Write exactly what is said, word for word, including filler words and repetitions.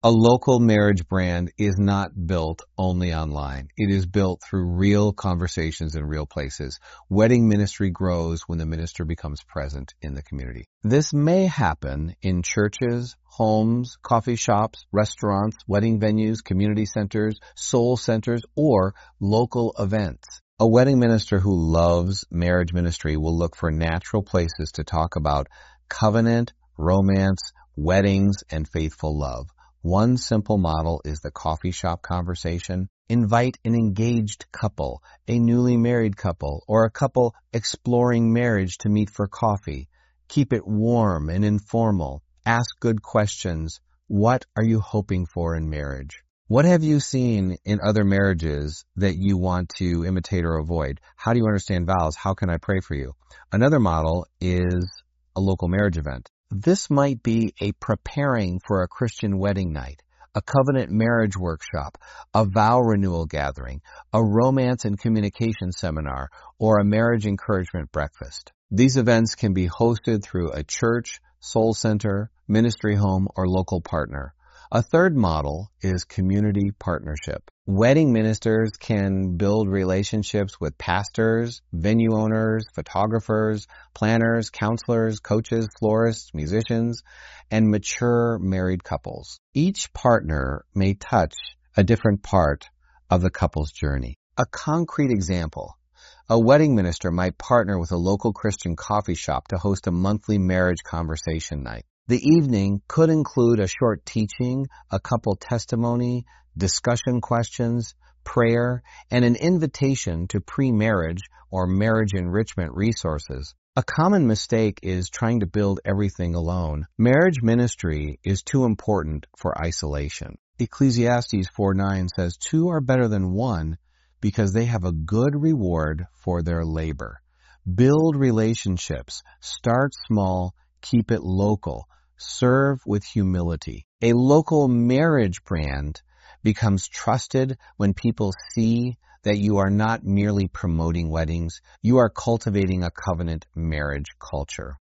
A local marriage brand is not built only online. It is built through real conversations in real places. Wedding ministry grows when the minister becomes present in the community. This may happen in churches, homes, coffee shops, restaurants, wedding venues, community centers, soul centers, or local events. A wedding minister who loves marriage ministry will look for natural places to talk about covenant, romance, weddings, and faithful love. One simple model is the coffee shop conversation. Invite an engaged couple, a newly married couple, or a couple exploring marriage to meet for coffee. Keep it warm and informal. Ask good questions. What are you hoping for in marriage? What have you seen in other marriages that you want to imitate or avoid? How do you understand vows? How can I pray for you? Another model is a local marriage event. This might be a preparing for a Christian wedding night, a covenant marriage workshop, a vow renewal gathering, a romance and communication seminar, or a marriage encouragement breakfast. These events can be hosted through a church, soul center, ministry home, or local partner. A third model is community partnership. Wedding ministers can build relationships with pastors, venue owners, photographers, planners, counselors, coaches, florists, musicians, and mature married couples. Each partner may touch a different part of the couple's journey. A concrete example: a wedding minister might partner with a local Christian coffee shop to host a monthly marriage conversation night. The evening could include a short teaching, a couple testimony, discussion questions, prayer, and an invitation to pre-marriage or marriage enrichment resources. A common mistake is trying to build everything alone. Marriage ministry is too important for isolation. Ecclesiastes four nine says, "Two are better than one because they have a good reward for their labor." Build relationships. Start small. Keep it local. Serve with humility. A local marriage brand becomes trusted when people see that you are not merely promoting weddings, you are cultivating a covenant marriage culture.